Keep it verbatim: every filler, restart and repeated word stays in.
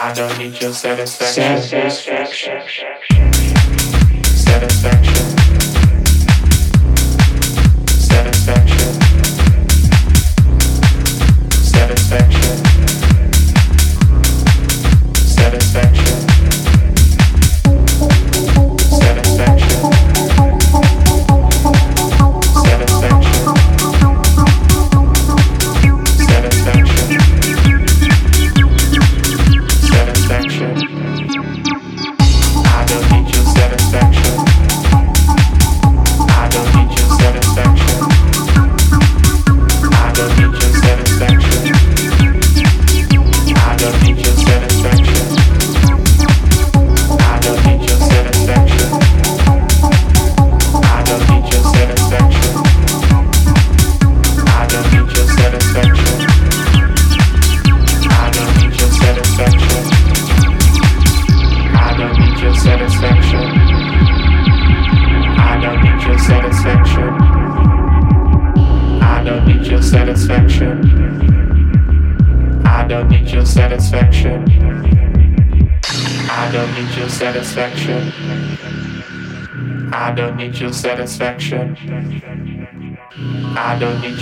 I don't need your satisfaction. Satisfaction. Satisfaction. Satisfaction. Satisfaction. Satisfaction. I don't need your satisfaction. I don't need your satisfaction. I don't need your satisfaction. I don't need